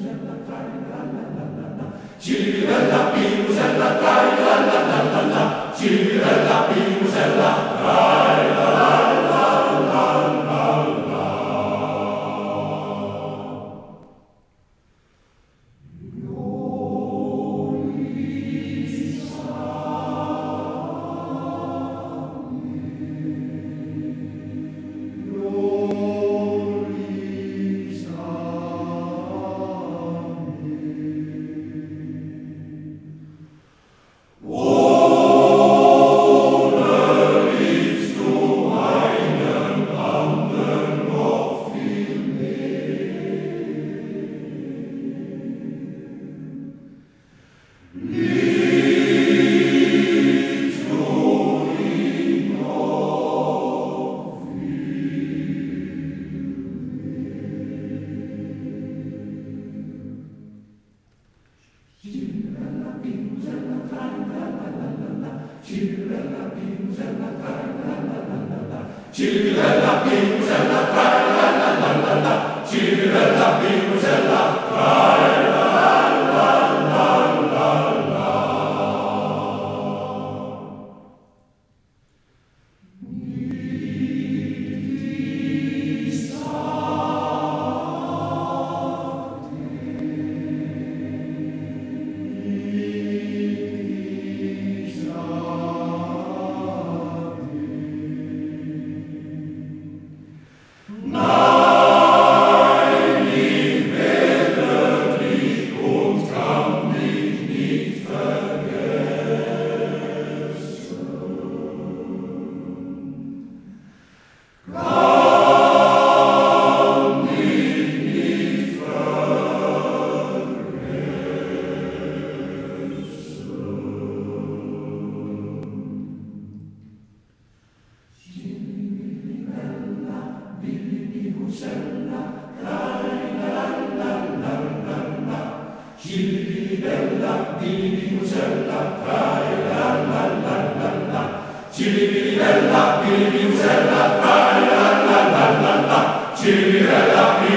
Ciribella, pimusella, trai, la la la la la. Ciribella, pimusella, trai, la la la la la la. Ciribella, pimusella, trai, la la la la la. Ciribella, pimusella, trai, la la la la la. Ciribella, pimusella, trai, la la la la la. Ciribella, pimusella, trai, la la la la la. Ciribella,